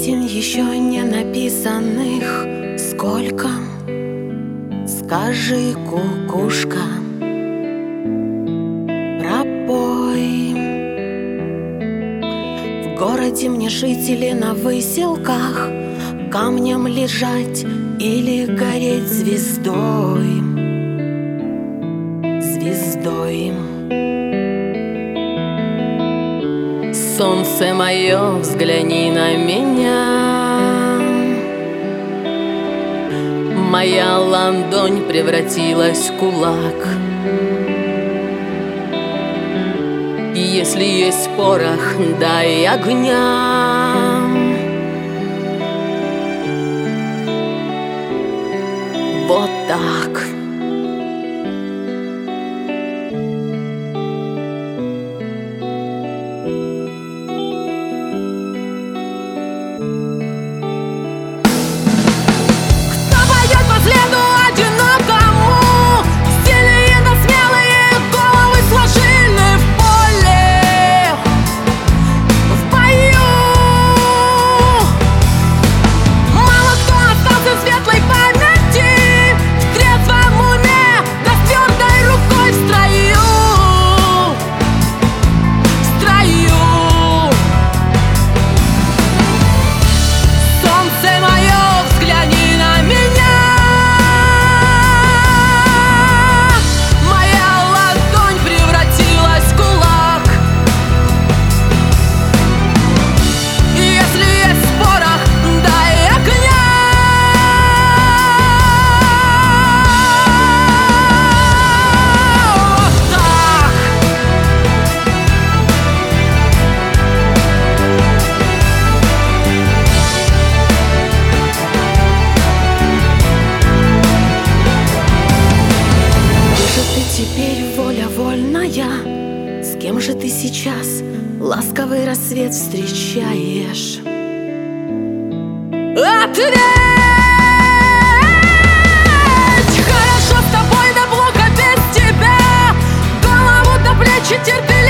Песен еще не написанных сколько? Скажи, кукушка, пропой. В городе мне жить или на выселках, камнем лежать или гореть звездой? Звездой. Солнце мое, взгляни на меня. Моя ладонь превратилась в кулак. Если есть порох, дай огня. Вот так. Теперь воля вольная. С кем же ты сейчас ласковый рассвет встречаешь? Ответь! Хорошо с тобой, да плохо без тебя. Голову до плеч терпи.